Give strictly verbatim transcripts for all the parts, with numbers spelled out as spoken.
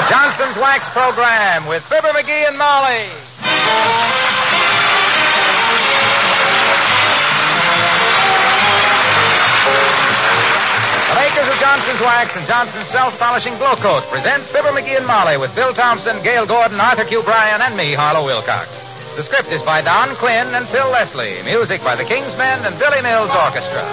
The Johnson's Wax Program with Fibber McGee and Molly. The makers of Johnson's Wax and Johnson's Self-Polishing Glow Coat present Fibber McGee and Molly with Bill Thompson, Gail Gordon, Arthur Q. Bryan, and me, Harlow Wilcox. The script is by Don Quinn and Phil Leslie. Music by the Kingsmen and Billy Mills Orchestra.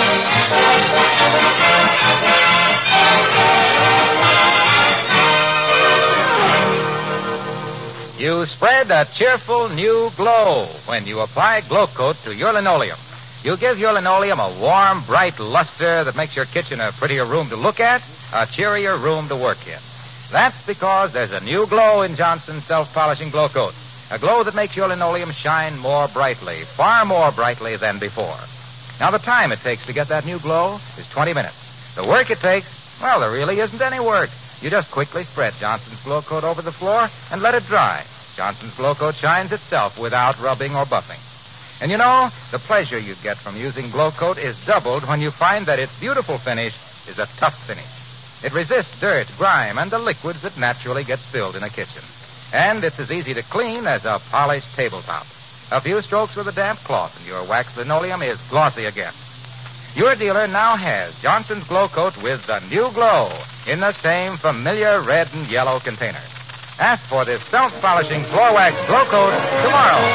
You spread a cheerful new glow when you apply Glow Coat to your linoleum. You give your linoleum a warm, bright luster that makes your kitchen a prettier room to look at, a cheerier room to work in. That's because there's a new glow in Johnson's Self-Polishing Glow Coat. A glow that makes your linoleum shine more brightly, far more brightly than before. Now, the time it takes to get that new glow is twenty minutes. The work it takes, well, there really isn't any work. You just quickly spread Johnson's Glow Coat over the floor and let it dry. Johnson's Glow Coat shines itself without rubbing or buffing. And you know, the pleasure you get from using Glow Coat is doubled when you find that its beautiful finish is a tough finish. It resists dirt, grime, and the liquids that naturally get spilled in a kitchen. And it's as easy to clean as a polished tabletop. A few strokes with a damp cloth and your waxed linoleum is glossy again. Your dealer now has Johnson's Glow Coat with the new glow in the same familiar red and yellow container. Ask for this self-polishing floor wax Glow Coat tomorrow.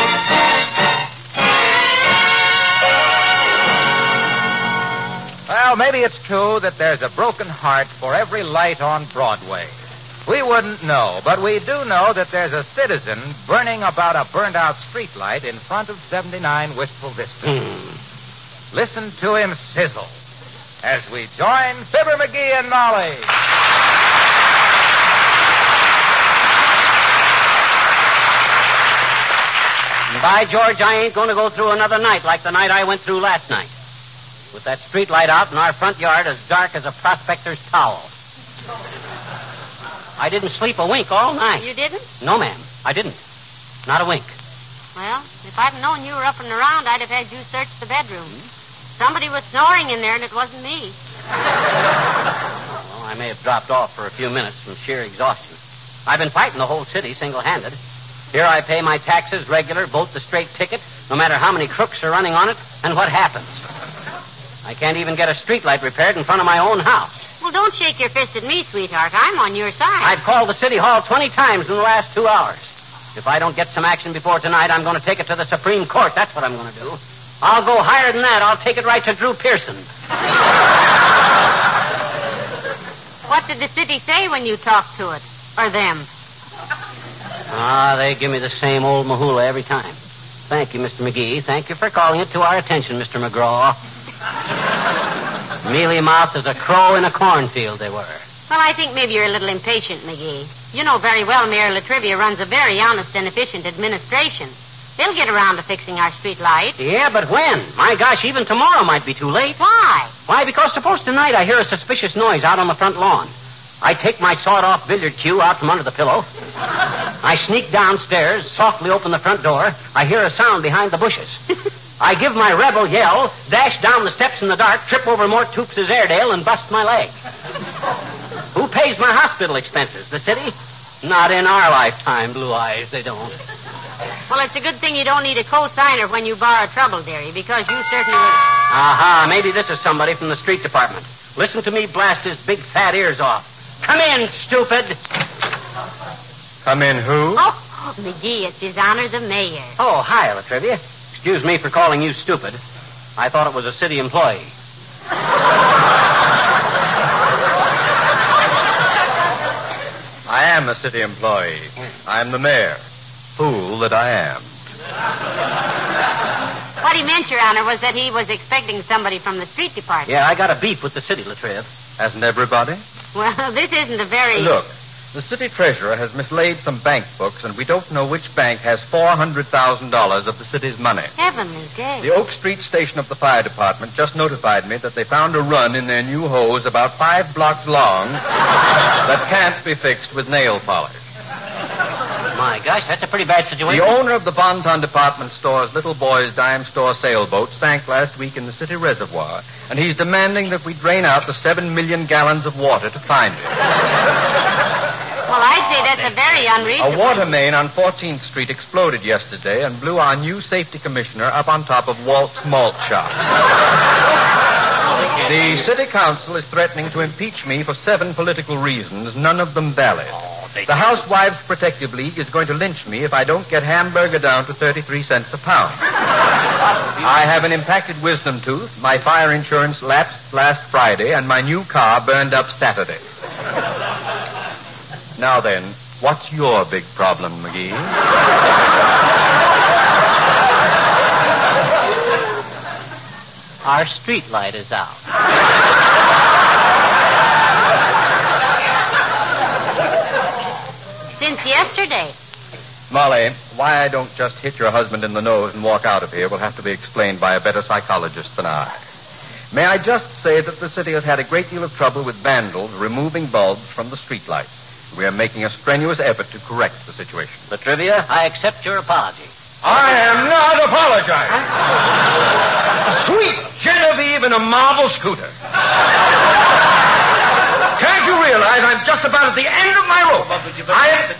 Well, maybe it's true that there's a broken heart for every light on Broadway. We wouldn't know, but we do know that there's a citizen burning about a burned-out streetlight in front of seventy-nine Wistful Vista. Hmm. Listen to him sizzle as we join Fibber McGee and Molly. By George, I ain't going to go through another night like the night I went through last night. With that streetlight out in our front yard as dark as a prospector's towel. I didn't sleep a wink all night. You didn't? No, ma'am. I didn't. Not a wink. Well, if I'd known you were up and around, I'd have had you search the bedroom. Hmm? Somebody was snoring in there, and it wasn't me. Well, I may have dropped off for a few minutes from sheer exhaustion. I've been fighting the whole city single-handed. Here I pay my taxes regular, vote the straight ticket, no matter how many crooks are running on it, and what happens? I can't even get a streetlight repaired in front of my own house. Well, don't shake your fist at me, sweetheart. I'm on your side. I've called the city hall twenty times in the last two hours. If I don't get some action before tonight, I'm going to take it to the Supreme Court. That's what I'm going to do. I'll go higher than that. I'll take it right to Drew Pearson. What did the city say when you talked to it? Or them? Ah, they give me the same old mahula every time. Thank you, Mister McGee. Thank you for calling it to our attention, Mister McGraw. Mealy-mouthed as a crow in a cornfield, they were. Well, I think maybe you're a little impatient, McGee. You know very well Mayor Latrivia runs a very honest and efficient administration. They'll get around to fixing our street light. Yeah, but when? My gosh, even tomorrow might be too late. Why? Why, because suppose tonight I hear a suspicious noise out on the front lawn. I take my sawed-off billiard cue out from under the pillow. I sneak downstairs, softly open the front door. I hear a sound behind the bushes. I give my rebel yell, dash down the steps in the dark, trip over Mort Toops' Airedale, and bust my leg. Who pays my hospital expenses? The city? Not in our lifetime, Blue Eyes, they don't. Well, it's a good thing you don't need a co-signer when you borrow trouble, dearie, because you certainly would... Aha, maybe this is somebody from the street department. Listen to me blast his big fat ears off. Come in, stupid. Come in who? Oh, McGee, it's his honor the mayor. Oh, hi, Latrivia. Excuse me for calling you stupid. I thought it was a city employee. I am a city employee. I'm the mayor. Fool that I am. What he meant, Your Honor, was that he was expecting somebody from the street department. Yeah, I got a beef with the city, Latriv. Hasn't everybody? Well, this isn't a very... Look, the city treasurer has mislaid some bank books, and we don't know which bank has four hundred thousand dollars of the city's money. Heavenly day. The Oak Street station of the fire department just notified me that they found a run in their new hose about five blocks long that can't be fixed with nail polish. My gosh, that's a pretty bad situation. The owner of the Bon Ton department store's little boy's dime store sailboat sank last week in the city reservoir, and he's demanding that we drain out the seven million gallons of water to find it. Well, I'd say that's a very unreasonable... A water main on fourteenth Street exploded yesterday and blew our new safety commissioner up on top of Walt's malt shop. The city council is threatening to impeach me for seven political reasons, none of them valid. The Housewives Protective League is going to lynch me if I don't get hamburger down to thirty-three cents a pound. I have an impacted wisdom tooth, my fire insurance lapsed last Friday, and my new car burned up Saturday. Now then, what's your big problem, McGee? Our street light is out. Since yesterday. Molly, why I don't just hit your husband in the nose and walk out of here will have to be explained by a better psychologist than I. May I just say that the city has had a great deal of trouble with vandals removing bulbs from the streetlights. We are making a strenuous effort to correct the situation. Latrivia, I accept your apology. I am not apologizing. Sweet Genevieve in a marble scooter. Can't you realize I'm just about at the end of my rope? I am...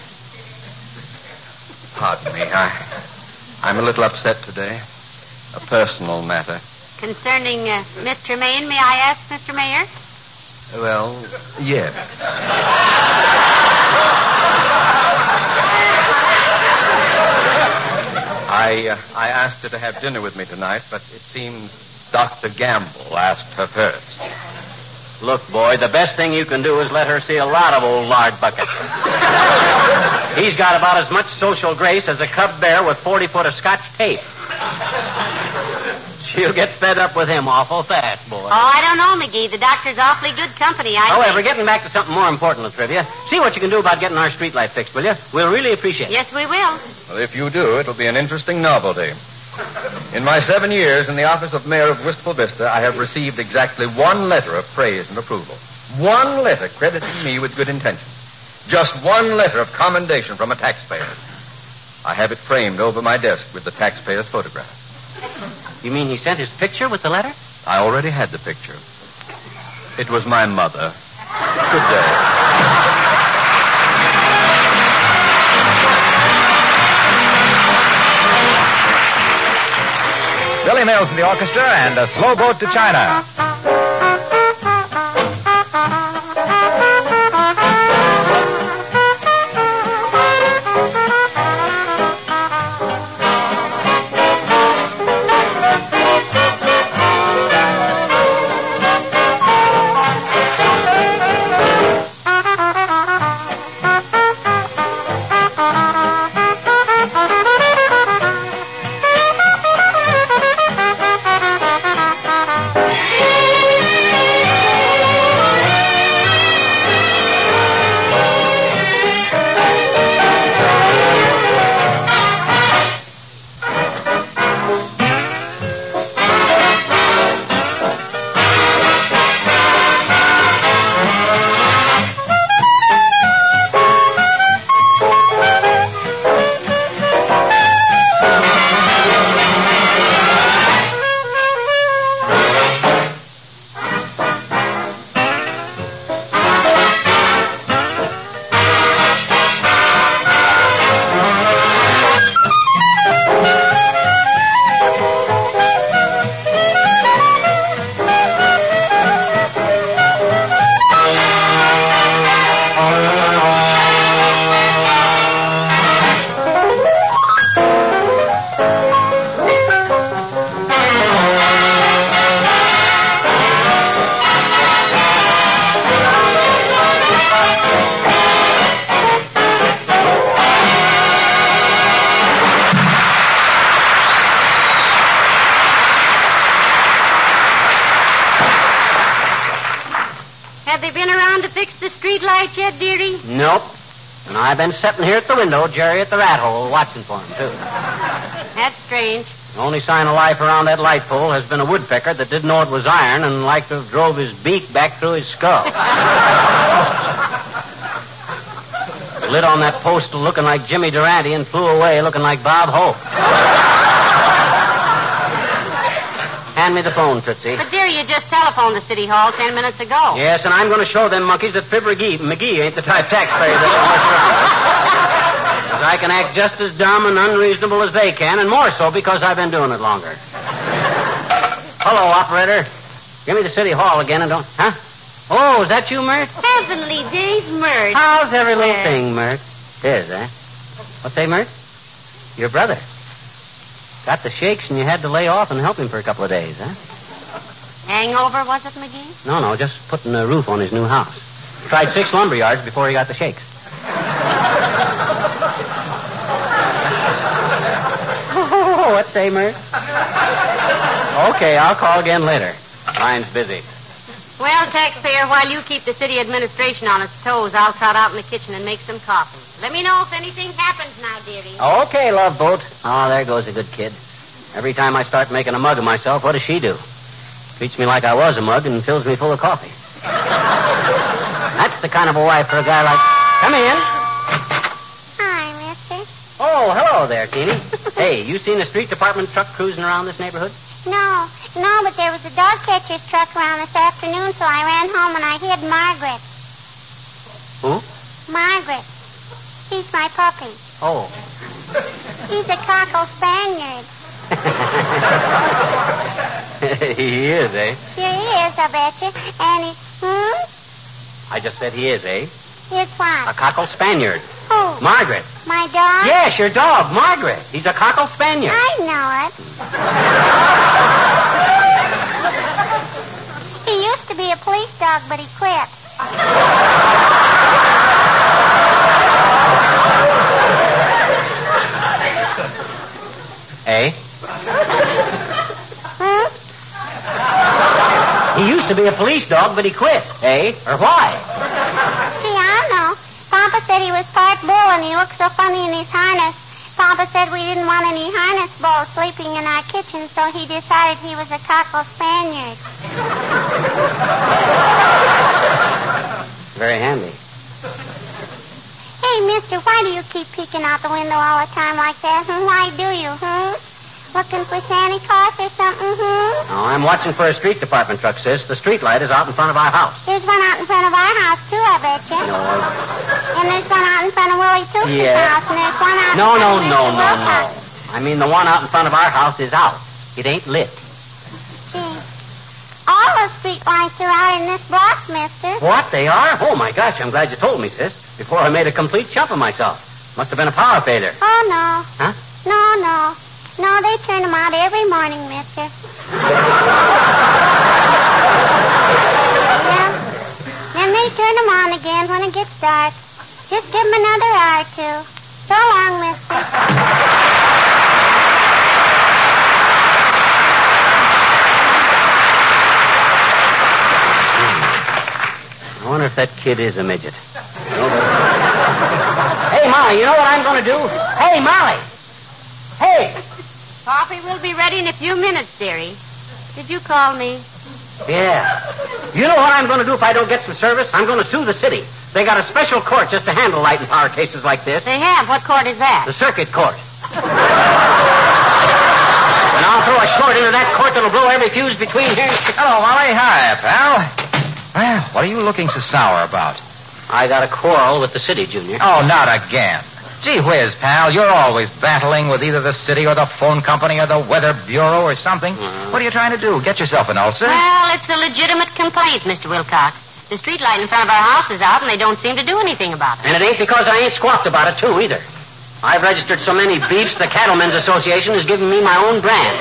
Pardon me. I, I'm a little upset today. A personal matter. Concerning uh, Miss Tremaine, may I ask, Mister Mayor? Well, yes. I uh, I asked her to have dinner with me tonight, but it seems Doctor Gamble asked her first. Look, boy, the best thing you can do is let her see a lot of old lard buckets. He's got about as much social grace as a cub bear with forty foot of Scotch tape. She'll get fed up with him awful fast, boy. Oh, I don't know, McGee. The doctor's awfully good company, I However, think. getting back to something more important, Latrivia, see what you can do about getting our streetlight fixed, will you? We'll really appreciate it. Yes, we will. Well, if you do, it'll be an interesting novelty. In my seven years in the office of mayor of Wistful Vista, I have received exactly one letter of praise and approval. One letter crediting me with good intentions. Just one letter of commendation from a taxpayer. I have it framed over my desk with the taxpayer's photograph. You mean he sent his picture with the letter? I already had the picture. It was my mother. Good day. Billy Mills and the orchestra and a slow boat to China. Have they been around to fix the street light yet, dearie? Nope. And I've been sitting here at the window, Jerry at the rat hole, watching for him, too. That's strange. The only sign of life around that light pole has been a woodpecker that didn't know it was iron and like to have drove his beak back through his skull. Lit on that postal looking like Jimmy Durante and flew away looking like Bob Hope. Hand me the phone, Tootsie. But, dear, you just telephoned the City Hall ten minutes ago. Yes, and I'm going to show them monkeys that Fibber McGee, McGee ain't the type taxpayer that can mess around. Because I can act just as dumb and unreasonable as they can, and more so because I've been doing it longer. Hello, operator. Give me the City Hall again and don't... Huh? Oh, is that you, Mert? Heavenly days, Mert. How's every little thing, Mert? Tis, eh? What's that, Mert? Your brother. Got the shakes and you had to lay off and help him for a couple of days, huh? Hangover, was it, McGee? No, no, just putting a roof on his new house. Tried six lumber yards before he got the shakes. Oh, what say, Mert? Okay, I'll call again later. Line's busy. Well, taxpayer, while you keep the city administration on its toes, I'll trot out in the kitchen and make some coffee. Let me know if anything happens now, dearie. Okay, love boat. Oh, there goes a good kid. Every time I start making a mug of myself, what does she do? Treats me like I was a mug and fills me full of coffee. That's the kind of a wife for a guy like... Come in. Hi, mister. Oh, hello there, Teeny. Hey, you seen a street department truck cruising around this neighborhood? No, no, but there was a dog catcher's truck around this afternoon, so I ran home and I hid Margaret. Who? Margaret. She's my puppy. Oh. He's a cockle Spaniard. He is, eh? Sure he is, I betcha. And he... Hmm? I just said he is, eh? Here's A what? cockle Spaniard. Who? Margaret. My dog? Yes, your dog, Margaret. He's a cockle Spaniard. I know it. He used to be a police dog, but he quit. Eh? Hmm? He used to be a police dog, but he quit. Eh? Or why? Gee, I don't know. Papa said he was part bull and he looked so funny in his harness. Papa said we didn't want any harness bulls sleeping in our kitchen, so he decided he was a cockle Spaniard. Very handy. Hey, mister, why do you keep peeking out the window all the time like that? Hmm? Why do you, hmm? Looking for Santa Claus or something, hmm? Oh, I'm watching for a street department truck, sis. The street light is out in front of our house. There's one out in front of our house, too, I bet you. No. And there's one out in front of Willie Tootsie's Yeah. house, and there's one out No, in no, front of no, Mister no, Wilcox. no. I mean, the one out in front of our house is out. It ain't lit. Gee. All the street lights are out in this block, mister. What? They are? Oh, my gosh, I'm glad you told me, sis. Before I made a complete chump of myself. Must have been a power failure. Oh, no. Huh? No, no. No, they turn them out every morning, mister. Yeah. Then they turn them on again when it gets dark. Just give them another hour or two. So long, mister. I wonder if that kid is a midget. Hey, Molly, you know what I'm going to do? Hey, Molly! Hey! Coffee will be ready in a few minutes, dearie. Did you call me? Yeah. You know what I'm going to do if I don't get some service? I'm going to sue the city. They got a special court just to handle light and power cases like this. They have. What court is that? The circuit court. And I'll throw a short into that court that'll blow every fuse between here and... Hello, Molly. Hi, pal. Well, what are you looking so sour about? I got a quarrel with the city, Junior. Oh, not again. Gee whiz, pal, you're always battling with either the city or the phone company or the weather bureau or something. Mm. What are you trying to do? Get yourself an ulcer? Well, it's a legitimate complaint, Mister Wilcox. The street light in front of our house is out, and they don't seem to do anything about it. And it ain't because I ain't squawked about it, too, either. I've registered so many beefs, the Cattlemen's Association has given me my own brand.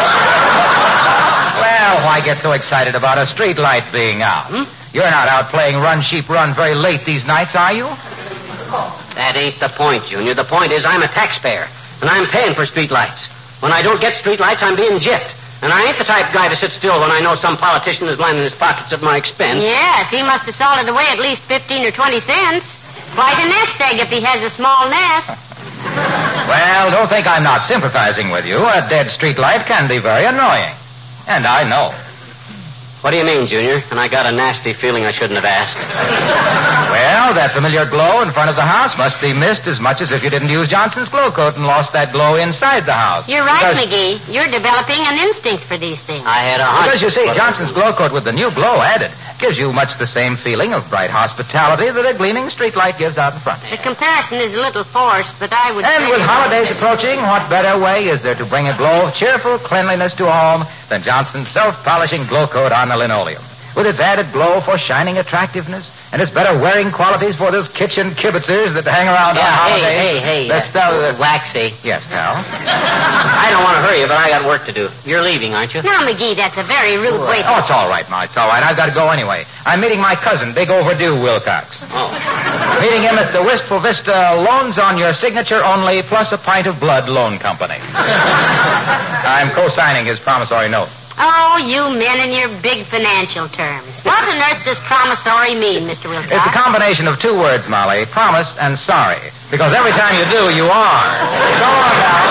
Well, why get so excited about a street light being out? Hmm? You're not out playing Run Sheep Run very late these nights, are you? That ain't the point, Junior. The point is I'm a taxpayer, and I'm paying for street lights. When I don't get street lights, I'm being gypped. And I ain't the type guy to sit still when I know some politician is lining his pockets at my expense. Yes, he must have salted away at least fifteen or twenty cents. Quite a nest egg if he has a small nest. Well, don't think I'm not sympathizing with you. A dead street light can be very annoying. And I know. What do you mean, Junior? And I got a nasty feeling I shouldn't have asked. Well, that familiar glow in front of the house must be missed as much as if you didn't use Johnson's Glow Coat and lost that glow inside the house. You're right, because, McGee. You're developing an instinct for these things. I had a hunch. Because you see, Johnson's Glow Coat with the new glow added gives you much the same feeling of bright hospitality that a gleaming streetlight gives out in front. The comparison is a little forced, but I would And say... with holidays approaching, what better way is there to bring a glow of cheerful cleanliness to a home than Johnson's self-polishing Glow Coat on the linoleum? With its added glow for shining attractiveness and its better wearing qualities for those kitchen kibitzers that hang around Yeah, on hey, holidays. hey, hey. That's uh, uh, waxy. Yes, pal. I don't want to hurry you, but I got work to do. You're leaving, aren't you? Now, McGee, that's a very rude way to... Oh, it's all right, Ma. It's all right. I've got to go anyway. I'm meeting my cousin, Big Overdue Wilcox. Oh. Meeting him at the Wistful Vista Loans on Your Signature Only plus a pint of blood loan company. I'm co-signing his promissory note. Oh, you men and your big financial terms. What on earth does promissory mean, Mister Wilcox? It's a combination of two words, Molly, promise and sorry. Because every time you do, you are. So long, pal.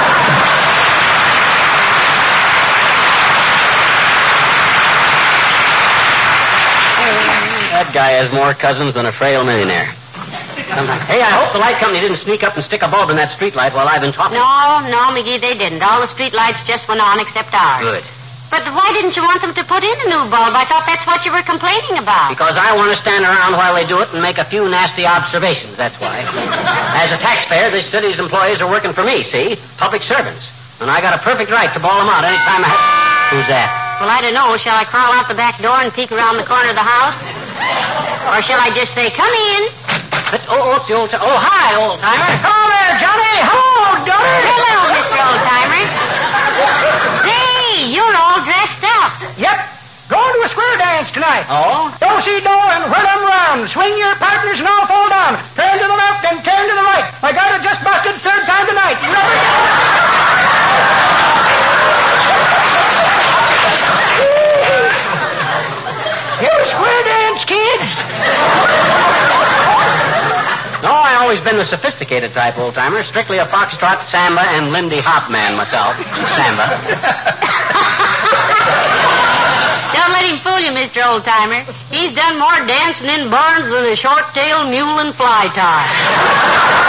That guy has more cousins than a frail millionaire. Hey, I hope the light company didn't sneak up and stick a bulb in that streetlight while I've been talking. No, no, McGee, they didn't. All the street lights just went on except ours. Good. But why didn't you want them to put in a new bulb? I thought that's what you were complaining about. Because I want to stand around while they do it and make a few nasty observations, that's why. As a taxpayer, this city's employees are working for me, see? Public servants. And I got a perfect right to bawl them out any time I have... Who's that? Well, I don't know. Shall I crawl out the back door and peek around the corner of the house? Or shall I just say, come in? That's, oh, oh, it's the old... Oh, hi, old-timer. Hello there, Johnny. Hello, daughter. Hello, Mister Old-Timer. Say, you're all dressed up. Yep. Going to a square dance tonight. Oh? Do-si-do and whirl 'em round. Swing your partners and all fall down. Turn to the left and turn to the right. I got it just busted third time tonight. Here's a square dance, kids. No, I always been the sophisticated type, old-timer. Strictly a foxtrot, samba, and Lindy Hop man myself. Samba. Don't let him fool you, Mister Old-Timer. He's done more dancing in barns than a short-tailed mule and fly tie.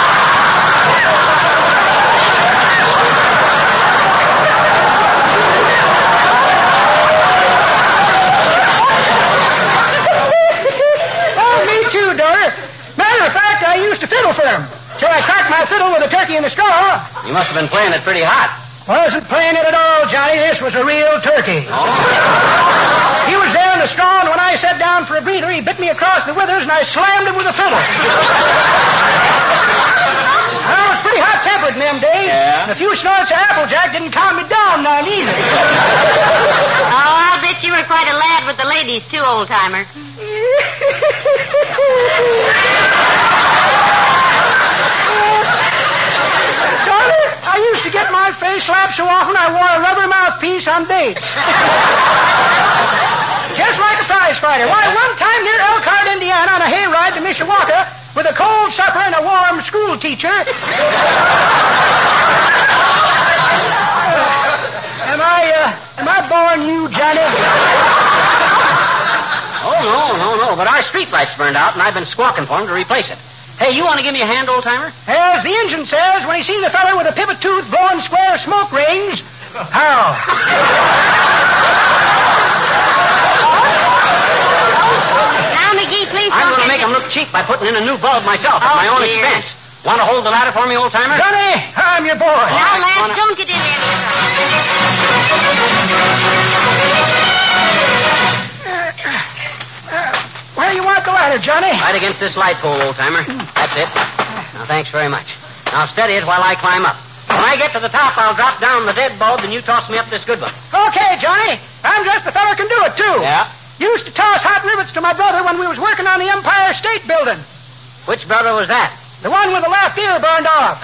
Oh, me too, daughter. Matter of fact, I used to fiddle for him. Till I cracked my fiddle with a turkey in the straw. You must have been playing it pretty hot. Wasn't playing it at all, Johnny. This was a real turkey. Oh? He was there in the straw, and when I sat down for a breather, he bit me across the withers, and I slammed him with a fiddle. I was pretty hot-tempered in them days. Yeah? And a few snorts of Applejack didn't calm me down none either. Oh, I'll bet you were quite a lad with the ladies, too, Old-Timer. Daughter, I used to get my face slapped so often I wore a rubber mouthpiece on dates. Just like a prize fighter. Why, one time near Elkhart, Indiana, on a hayride to Mishawaka, with a cold supper and a warm school teacher. Am I, uh, am I boring you, Johnny? Oh, no, no, no. But our streetlight's burned out, and I've been squawking for him to replace it. Hey, you want to give me a hand, old-timer? As the engine says, when he sees a feller with a pivot tooth blowing square smoke rings, how? Now, McGee, please I'm don't going to get make him look cheap by putting in a new bulb myself at Oh, my own dear. expense. Want to hold the ladder for me, old-timer? Johnny, I'm your boy. Now, lads, Wanna- don't get in there. Where you want the ladder, Johnny? Right against this light pole, old-timer. That's it. Now, thanks very much. Now, steady it while I climb up. When I get to the top, I'll drop down the dead bulb, and you toss me up this good one. Okay, Johnny. I'm just the feller can do it, too. Yeah? Used to toss hot rivets to my brother when we was working on the Empire State Building. Which brother was that? The one with the left ear burned off.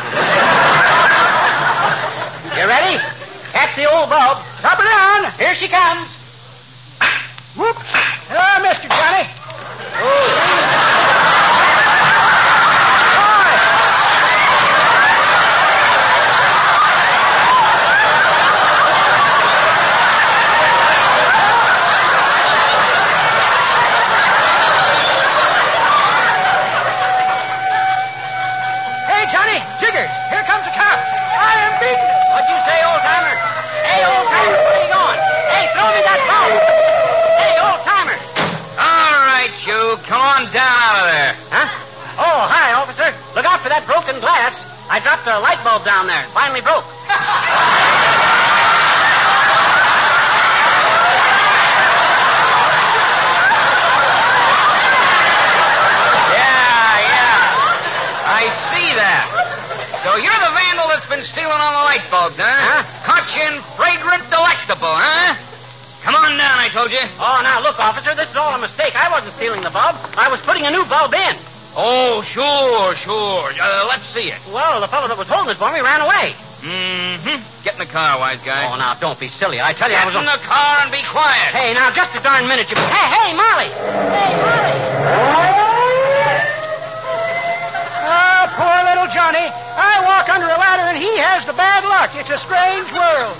You ready? Catch the old bulb. Drop her down. Here she comes. Whoop. Ah, Mister Johnny. broken glass. I dropped a light bulb down there. It finally broke. So you're the vandal that's been stealing all the light bulbs, huh? Huh? Caught you in fragrant delectable, huh? Come on down, I told you. Oh, now, look, officer, this is all a mistake. I wasn't stealing the bulb. I was putting a new bulb in. Oh, sure, sure. Uh, let's see it. Well, the fellow that was holding it for me ran away. Mm-hmm. Get in the car, wise guy. Oh, now, don't be silly. I tell you, Get I was... in the car and be quiet. Hey, now, just a darn minute. You... Hey, hey, Molly! Hey, Molly! Oh, poor little Johnny. I walk under a ladder and he has the bad luck. It's a strange world.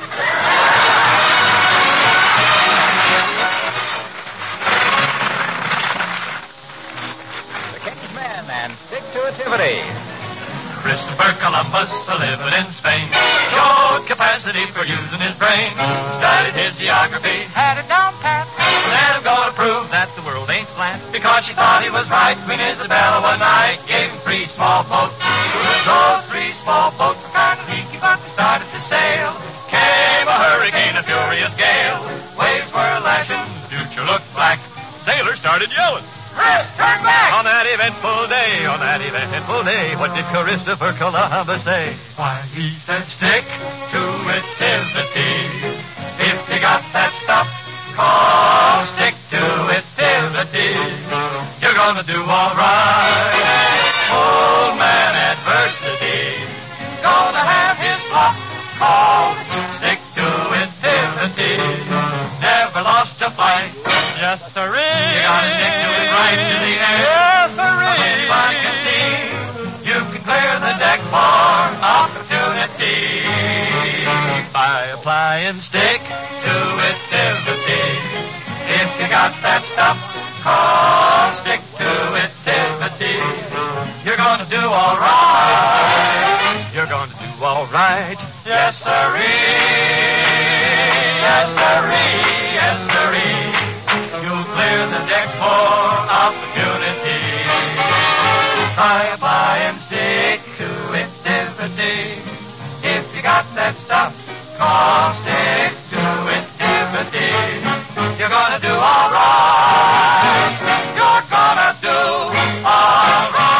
The King's Men and Stick-to-Itivity. Christopher Columbus, living in Spain, showed capacity for using his brain. Studied his geography, had it down pat. Let him go to prove that the world ain't flat. Because she thought he was right, Queen Isabella one night gave him three small boats. Those three small boats were kind of leaky, but they started to sail. Came a hurricane, a furious gale. Waves were lashing, the future looked black. Sailors started yelling. Chris, turn back! On that eventful day, on that eventful day, what did Christopher Columbus say? Why, he said, stick to itivity. If you got that stuff, call stick to itivity. You're gonna do all right. Old man adversity. Gonna have his bluff called stick to itivity. Never lost a fight. Yes, sirree. You gotta stick to it right to the end. Yes, sirree. Anybody can see. You can clear the deck for opportunity by applying stick to itivity. If you got that stuff, call stick to itivity. You're gonna do all right. You're gonna do all right. Yes, sirree. Yes, sirree. Yes, sirree. You'll clear the deck for opportunity. By applying stick to itivity. If you got that stuff, call stick to itivity. You're gonna do all right. You're gonna do all right.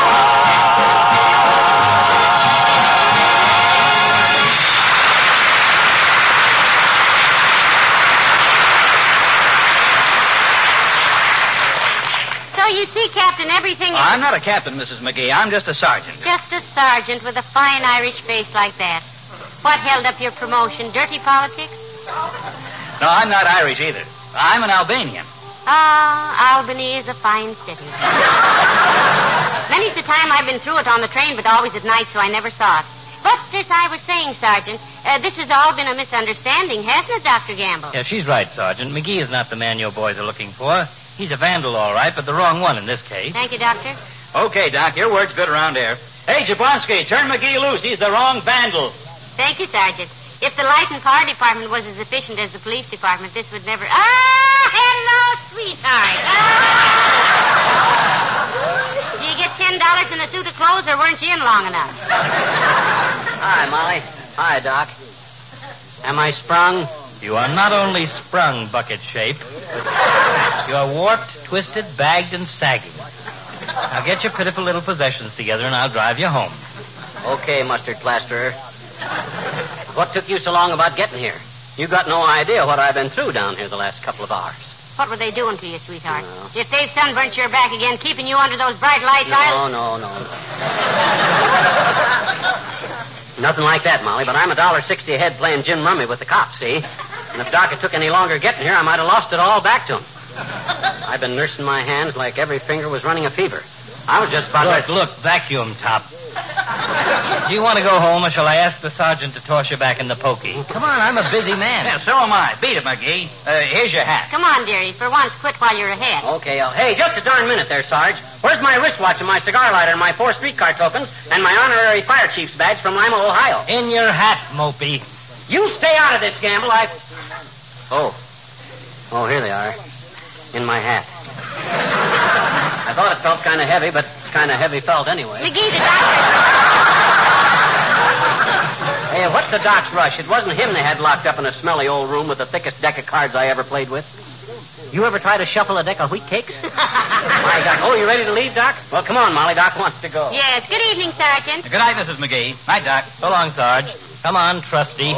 You see, Captain, everything... Oh, I'm not a captain, Missus McGee. I'm just a sergeant. Just a sergeant with a fine Irish face like that. What held up your promotion? Dirty politics? No, I'm not Irish either. I'm an Albanian. Ah, Albany is a fine city. Many's the time I've been through it on the train, but always at night, so I never saw it. But as I was saying, Sergeant, uh, this has all been a misunderstanding, hasn't it, Doctor Gamble? Yeah, she's right, Sergeant. McGee is not the man your boys are looking for. He's a vandal, all right, but the wrong one in this case. Thank you, Doctor. Okay, Doc, your word's good around here. Hey, Jablonski, turn McGee loose. He's the wrong vandal. Thank you, Sergeant. If the light and fire department was as efficient as the police department, this would never... Ah, hello, sweetheart. Ah. Do you get ten dollars in a suit of clothes, or weren't you in long enough? Hi, Molly. Hi, Doc. Am I sprung? You are not only sprung bucket-shaped, you are warped, twisted, bagged, and sagging. Now get your pitiful little possessions together, and I'll drive you home. Okay, mustard plasterer. What took you so long about getting here? You got no idea what I've been through down here the last couple of hours. What were they doing to you, sweetheart? No. If they've sunburnt your back again, keeping you under those bright lights, No, I'll... no, no, no. Nothing like that, Molly, but I'm a dollar sixty a head playing gin rummy with the cops, see? And if Doc had took any longer getting here, I might have lost it all back to him. I've been nursing my hands like every finger was running a fever. I was just about Look, to... look, vacuum top. Do you want to go home, or shall I ask the sergeant to toss you back in the pokey? Come on, I'm a busy man. Yeah, so am I. Beat it, McGee. Uh, here's your hat. Come on, dearie. For once, quit while you're ahead. Okay, I'll... Hey, just a darn minute there, Sarge. Where's my wristwatch and my cigar lighter and my four streetcar tokens and my honorary fire chief's badge from Lima, Ohio? In your hat, Mopey. You stay out of this, Gamble. I... Oh. Oh, here they are. In my hat. I thought it felt kind of heavy, but kind of heavy felt anyway. McGee, the doctor... Hey, what's the doc's rush? It wasn't him they had locked up in a smelly old room with the thickest deck of cards I ever played with. You ever try to shuffle a deck of wheat cakes? My God. Oh, you ready to leave, Doc? Well, come on, Molly. Doc wants to go. Yes. Good evening, Sergeant. Good night, Missus McGee. Night, Doc. So long, Sarge. Come on, trusty.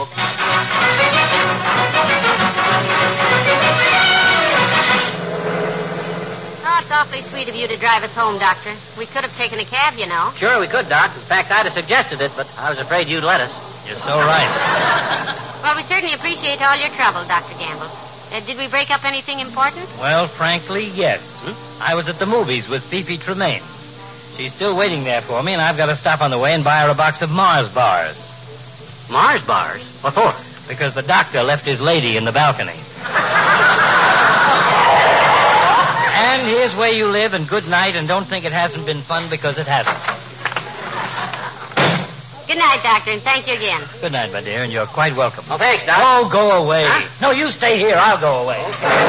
Oh, it's awfully sweet of you to drive us home, Doctor. We could have taken a cab, you know. Sure, we could, Doc. In fact, I'd have suggested it, but I was afraid you'd let us. You're so right. Well, we certainly appreciate all your trouble, Doctor Gamble. Uh, did we break up anything important? Well, frankly, yes. Hmm? I was at the movies with Fifi Tremaine. She's still waiting there for me, and I've got to stop on the way and buy her a box of Mars bars. Mars bars? What for? Because the doctor left his lady in the balcony. And here's where you live, and good night, and don't think it hasn't been fun, because it hasn't. Good night, Doctor, and thank you again. Good night, my dear, and you're quite welcome. Oh, thanks, Doc. Oh, go away. Huh? No, you stay here. I'll go away.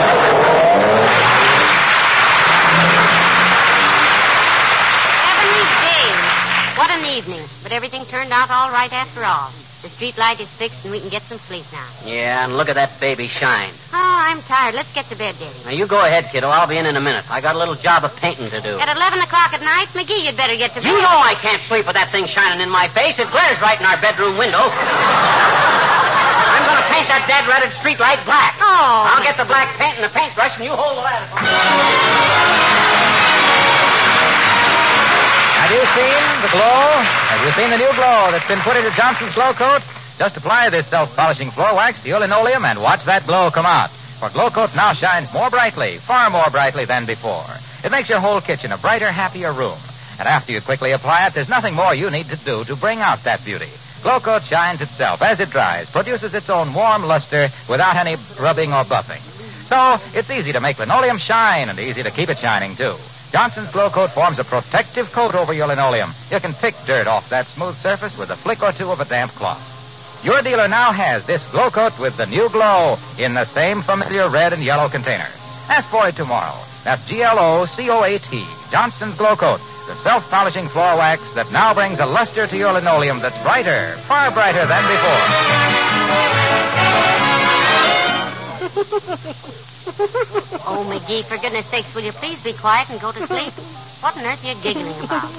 Heavenly days. What an evening. But everything turned out all right after all. The street light is fixed, and we can get some sleep now. Yeah, and look at that baby shine. Oh, I'm tired. Let's get to bed, Daddy. Now, you go ahead, kiddo. I'll be in in a minute. I got a little job of painting to do. At eleven o'clock at night, McGee, you'd better get to bed. You know I can't sleep with that thing shining in my face. It glares right in our bedroom window. I'm going to paint that dead-ratted street light black. Oh. I'll get the black paint and the paintbrush, and you hold the ladder for me. Have you seen the glow? Have you seen the new glow that's been put into Johnson's Glow Coat? Just apply this self-polishing floor wax to your linoleum and watch that glow come out. For Glow Coat now shines more brightly, far more brightly than before. It makes your whole kitchen a brighter, happier room. And after you quickly apply it, there's nothing more you need to do to bring out that beauty. Glow Coat shines itself as it dries, produces its own warm luster without any rubbing or buffing. So, it's easy to make linoleum shine and easy to keep it shining, too. Johnson's Glow Coat forms a protective coat over your linoleum. You can pick dirt off that smooth surface with a flick or two of a damp cloth. Your dealer now has this Glow Coat with the new glow in the same familiar red and yellow container. Ask for it tomorrow. That's G L O C O A T, Johnson's Glow Coat, the self-polishing floor wax that now brings a luster to your linoleum that's brighter, far brighter than before. Oh, McGee, for goodness sakes, will you please be quiet and go to sleep? What on earth are you giggling about?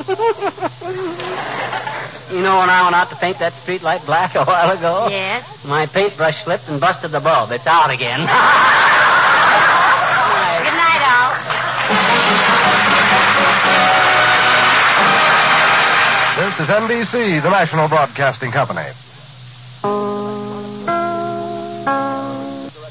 You know when I went out to paint that street light black a while ago? Yes? My paintbrush slipped and busted the bulb. It's out again. Good night, all. This is N B C, the National Broadcasting Company.